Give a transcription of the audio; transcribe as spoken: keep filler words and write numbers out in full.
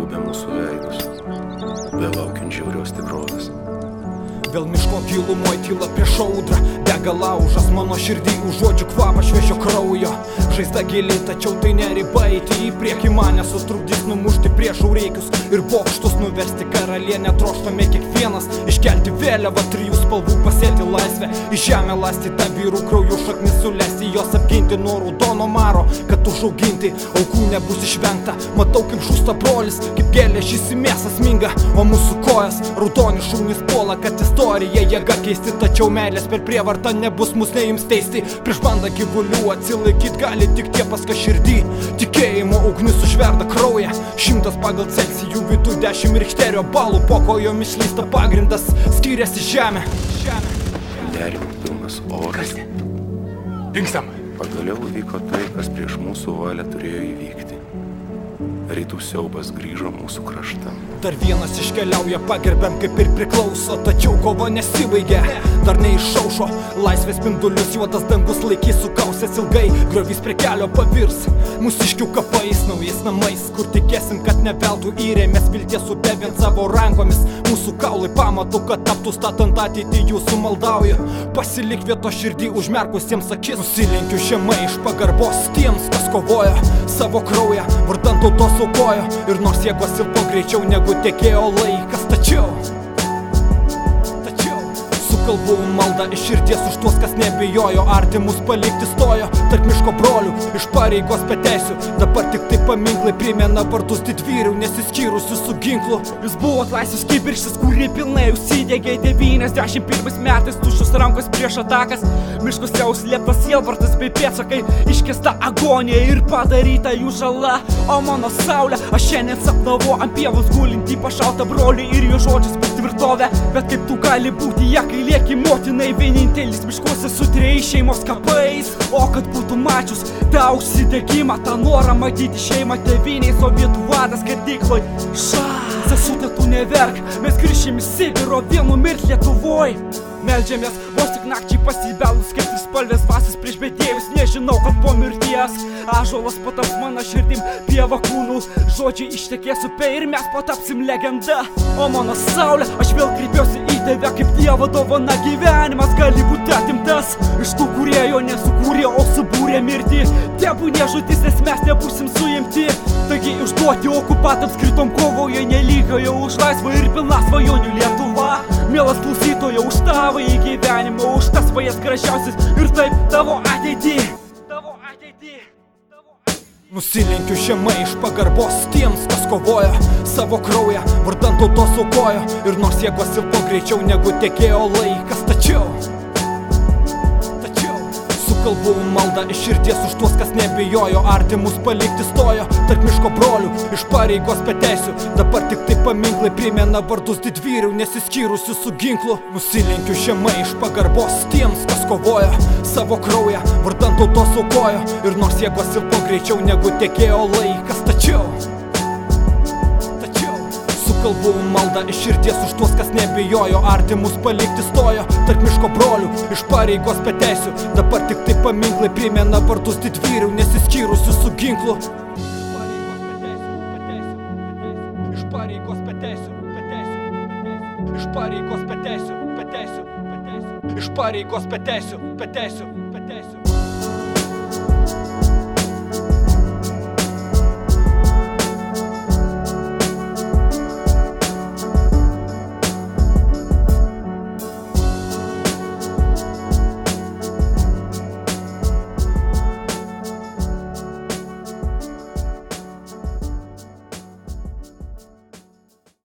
gaubė mūsų veidus, belaukiant žiaurios tikrovės. Vėl miško gilumoj tyla prieš audrą, dega laužas mano širdį, už žodžių kvapą šviežio kraujo. Žaizda giliai, tačiau tai neriba, eiti į priekį mane sutrukdys numušti priešų reikius ir bokštus nuversti. Karalienę troštame kiekvienas, iškelti vėliavą trijų spalvų, pasėti laisvę, į žemę lastyti vyrų kraujų šaknis, sulesti jos apginti nuo raudono maro, kad užauginti aukų nebus išvengta. Matau, kaip žūsta brolis, kaip geležis į mėsą sminga, o mūsų kojas raudoni šunys puola, kad istorija jėga keisti, tačiau meilės per prievartą nebus, mus neims teisti. Prieš bandą gyvulių atsilaikyt gali tik tie, pas ką širdį tikėjimo ugnis užverda kraują. Šimtas pagal Celsijų vidų, dešimt richterio balų, po kojomis slysta pagrindas, skiriasi žemė. Nerimo pilnas oras. Dingstam. Pagaliau vyko tai, kas prieš mūsų valią turėjo įvykti. Rytų siaubas grįžo mūsų kraštą. Dar vienas iškeliauja, pagerbiam kaip ir priklauso, tačiau kova nesibaigia, dar neišaušo. Laisvės spindulius juodas dangus laikys sukausęs ilgai, griovys prie kelio pavirs mūsiškių kapais, naujais namais, kur tikėsim, kad ne veltui įrėmės vilties upė vien savo rankomis. Mūsų kaulai pamatu, kad taptų statant ateitį, jūsų maldauju, pasilik vieto širdį užmerkusiems akis. Nusilenkiu žemai iš pagarbos tiems, kas kovoja savo kraują, vardan tautos aukojo, ir nors jėgos silpo greičiau negu tekėjo laikas, tačiau tačiau sukalbu maldą iš širdies už tuos, kas nebijojo artimus palikti stojo tarp miško brolių, iš pareigos beteisių. Dabar tik tai paminklai primena vardus didvyrių, nesiskyrusių su ginklu. Jūs buvot laisvės kibirkštis, kurį pilnai užsidegė devyniasdešimt pirmais metais, tuščios rankos prieš atakas. Miškus jau slėptas sielvartas bei pėdsakai, iškesta agonija ir padaryta jų žala. O mano saulė, aš šiandien sapnavau ant pievos gulintį pašautą brolį ir jo žodžius tvirtovę. Bet kaip tu gali būti, ją kai lieki motinai vienintelis miškuose su trejais šeimos kapais. O kad būtų mačius tą užsidegimą, tą norą matyti šeimą tėviniai, sovietų vadas kardykloj. Ša, sesutė, tu neverk, mes grįšim į Sibiro, vėl numirt Lietuvoj. Meldžiamės vos tik nakčiai pasibelus, kaip trispalvės vasis prieš bedievius. Nežinau, kad po mirties ąžuolas pataps mano širdim, pieva kūnų, žodžiai ištekės upė ir mes patapsim legenda. O mano saulė, aš vėl kreipiuosi į tave, kaip Dievo dovana. Gyvenimas gali būti atimtas iš tų, kurie jo nesukūrė, o subūrė mirtį. Tebūnie žūtis, nes mes nebūsim suimti. Taigi išduoti okupatams kritom kovoje nelygoje už laisvą ir pilną svajonių Lietuvą. Mielas klausytojo, už tavo į gyvenimą, už tas svajas gražiausias ir taip tavo ateitį. Tavo ateitį. Nusilenkiu žemai iš pagarbos tiems, kas kovoja savo kraują, vardan tautos aukojo, ir nors jėgos silpo greičiau negu tekėjo laikas, tačiau tačiau sukalbu maldą iš širdies už tuos, kas nebijojo artimus palikti stojo tarp miško brolių, iš pareigos beteisių. Dabar tik tai paminklai primena vardus didvyrių, nesiskyrusių su ginklu. Nusilenkiu žemai iš pagarbos tiems, kas kovoja savo kraują, vardan tautos aukojo, ir nors jėgos silpo greičiau negu tekėjo laikas, tačiau tačiau sukalbu maldą iš širdies už tuos, kas nebijojo artimus palikti stojo tarp miško brolių, iš pareigos beteisių. Dabar tik tai paminklai primena vardus didvyrių, nesiskyrusių su ginklu. Iš pareigos beteisių, beteisių, beteisių. Iš pareigos beteisių, beteisių, beteisių. Iš pareigos beteisių, beteisių, beteisių.